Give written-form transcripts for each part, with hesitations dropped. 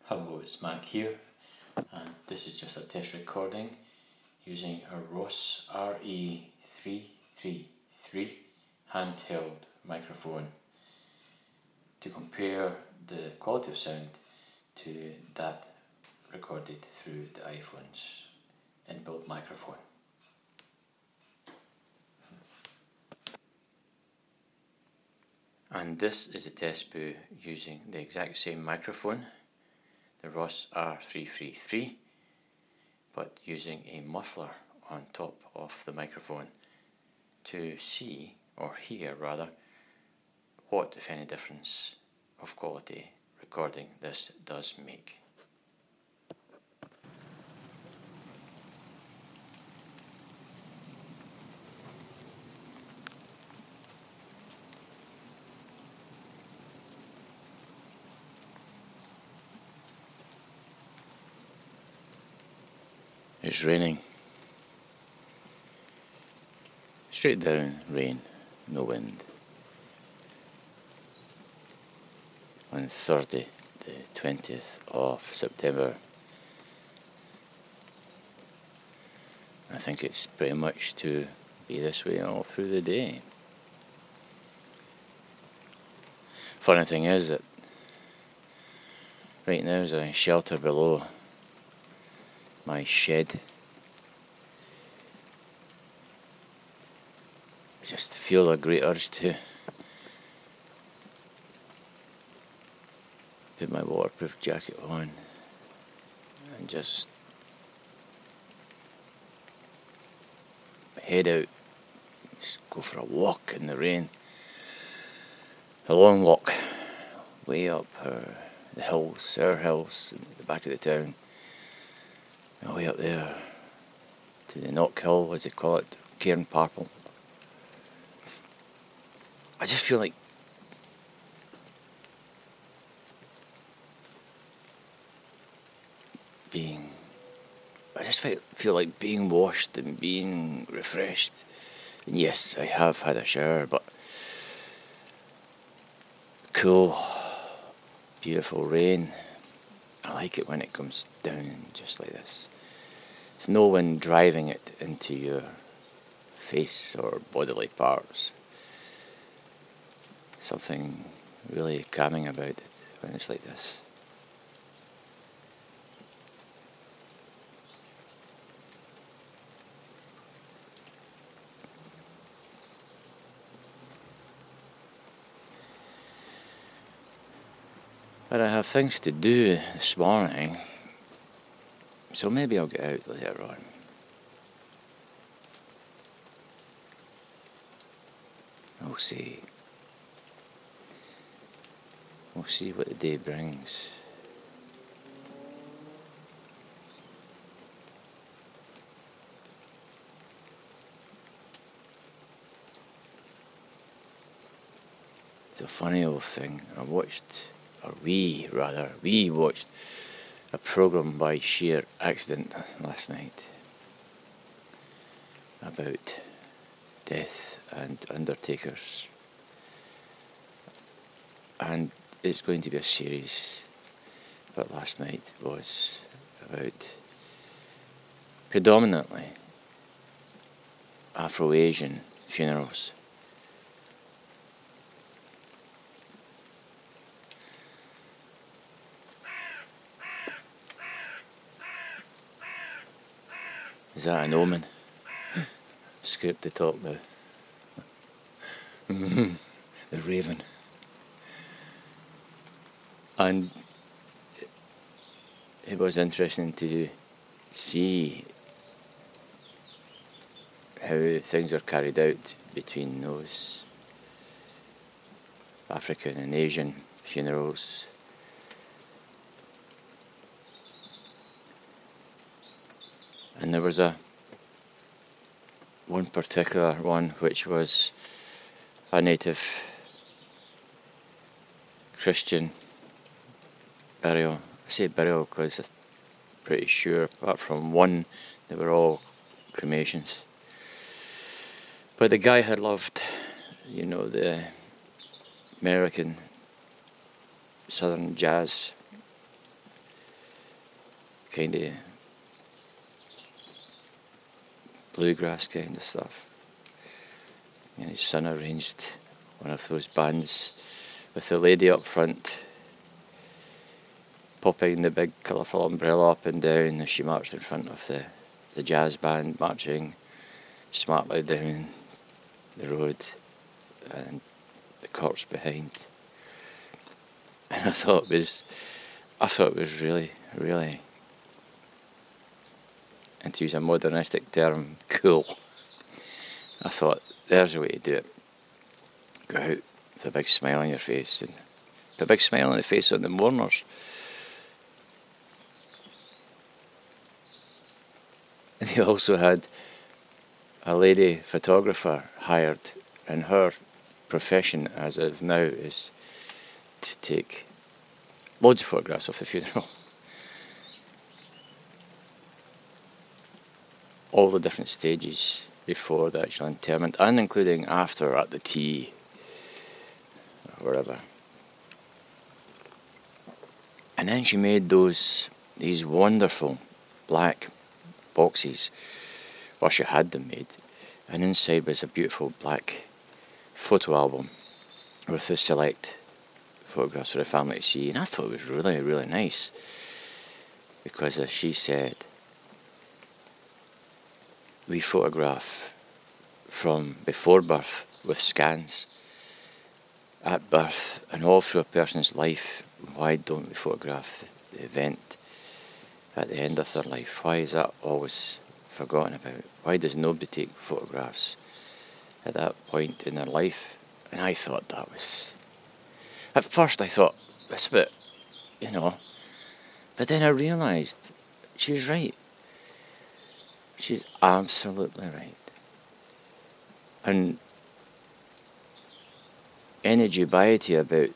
Hello, it's Mac here, and this is just a test recording using a Ross RE333 handheld microphone to compare the quality of sound to that recorded through the iPhone's inbuilt microphone. And this is a test booth using the exact same microphone, the Ross R333, but using a muffler on top of the microphone to see, or hear rather, what, if any, difference of quality recording this does make. It's raining. Straight down rain, no wind. On Thursday, the 20th of September. I think it's pretty much to be this way all through the day. Funny thing is that right now there's a shelter below my shed. I just feel a great urge to put my waterproof jacket on and just head out, just go for a walk in the rain. A long walk way up the hills, our hills, at the back of the town, way up there to the Knockhill, as they call it, Cairnparple. I just feel like feel like being washed and being refreshed. And yes, I have had a shower, but cool, beautiful rain. I like it when it comes down just like this. With no wind driving it into your face or bodily parts. Something really calming about it when it's like this. But I have things to do this morning, so maybe I'll get out later on. We'll see. We'll see what the day brings. It's a funny old thing. We watched a programme by sheer accident last night about death and undertakers. And it's going to be a series, but last night was about predominantly Afro-Asian funerals. Is that an omen? Scared to talk now. The raven. And it was interesting to see how things are carried out between those African and Asian funerals. And there was one particular one which was a native Christian burial. I say burial because I'm pretty sure, apart from one, they were all cremations. But the guy had loved, the American Southern jazz kind of bluegrass kind of stuff. And his son arranged one of those bands with the lady up front popping the big colourful umbrella up and down as she marched in front of the jazz band marching smartly down the road, and the corpse behind. And I thought it was really, really, and to use a modernistic term, cool. I thought, there's a way to do it. Go out with a big smile on your face, and put a big smile on the face of the mourners. And they also had a lady photographer hired, and her profession as of now is to take loads of photographs of the funeral. All the different stages before the actual interment, and including after at the tea or wherever. And then she made these wonderful black boxes. Well, she had them made, and inside was a beautiful black photo album with the select photographs for the family to see. And I thought it was really, really nice, because as she said, we photograph from before birth with scans, at birth, and all through a person's life. Why don't we photograph the event at the end of their life? Why is that always forgotten about? Why does nobody take photographs at that point in their life? And I thought that was... At first I thought, that's a bit, but then I realised she's right. She's absolutely right. And any dubiety about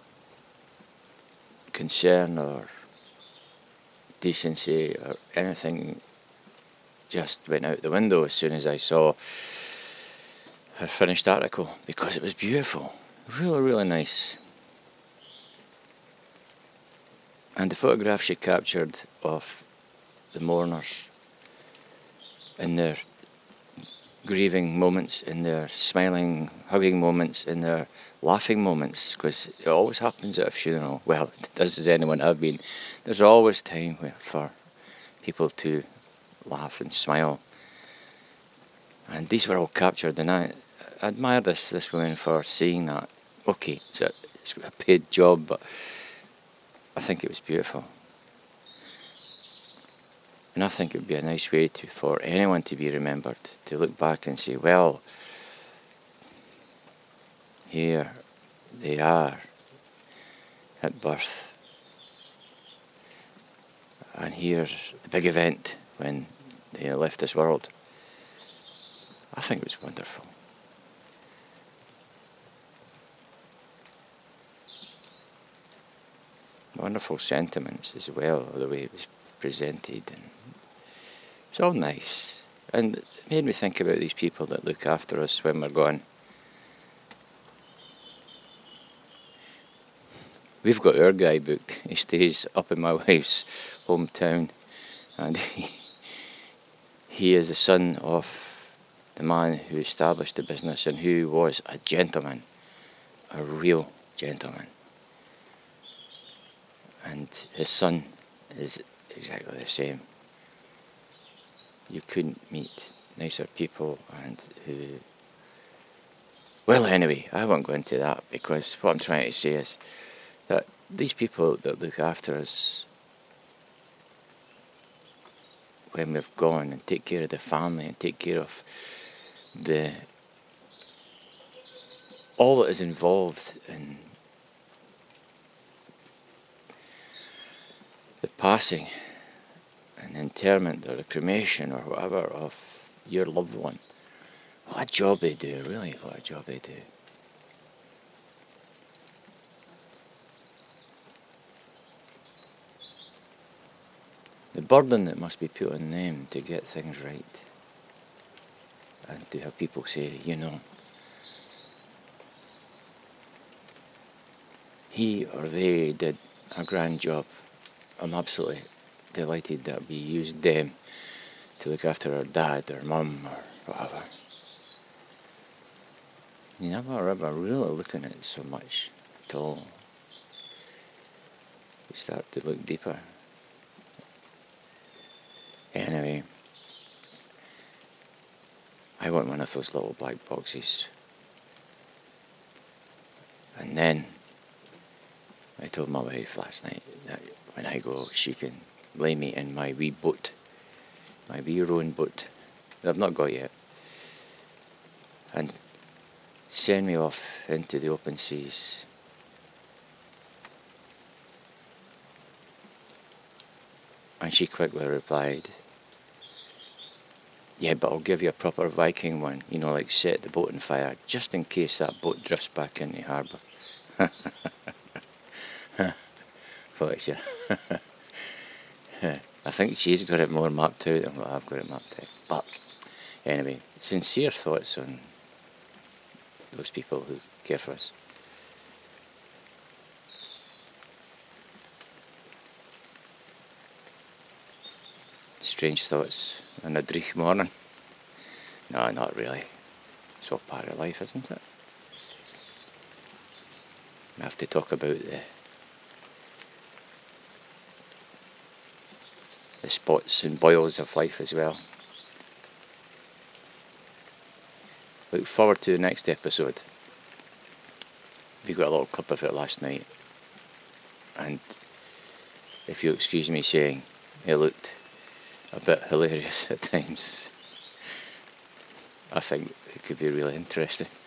concern or decency or anything just went out the window as soon as I saw her finished article, because it was beautiful. Really, really nice. And the photograph she captured of the mourners in their grieving moments, in their smiling, hugging moments, in their laughing moments, because it always happens at a funeral. Well, does anyone have been? There's always time for people to laugh and smile. And these were all captured, and I admire this woman for seeing that. Okay, so it's a paid job, but I think it was beautiful. And I think it would be a nice way for anyone to be remembered, to look back and say, well, here they are at birth, and here's the big event when they left this world. I think it was wonderful. Wonderful sentiments as well, the way it was presented, and it's all nice. And it made me think about these people that look after us when we're gone. We've got our guidebook. He stays up in my wife's hometown, and he is the son of the man who established the business and who was a gentleman, a real gentleman. And his son is exactly the same. You couldn't meet nicer people, and who... Well, anyway, I won't go into that, because what I'm trying to say is that these people that look after us when we've gone, and take care of the family, and take care of all that is involved in the passing and interment or the cremation or whatever of your loved one. What a job they do, really, what a job they do. The burden that must be put on them to get things right, and to have people say, he or they did a grand job. I'm absolutely delighted that we used them to look after our dad or mum or whatever. You never ever really looking at it so much till you start to look deeper. Anyway, I want one of those little black boxes. And then I told my wife last night that when I go, she can lay me in my wee boat, my wee rowing boat that I've not got yet, and send me off into the open seas. And she quickly replied, yeah, but I'll give you a proper Viking one, you know, like set the boat on fire, just in case that boat drifts back into harbour. What is it? I think she's got it more mapped out than what I've got it mapped out. But anyway, sincere thoughts on those people who care for us. Strange thoughts on a dreich morning. No, not really. It's all part of life, isn't it? I have to talk about the spots and boils of life as well. Look forward to the next episode. We got a little clip of it last night, and if you'll excuse me saying, it looked a bit hilarious at times. I think it could be really interesting.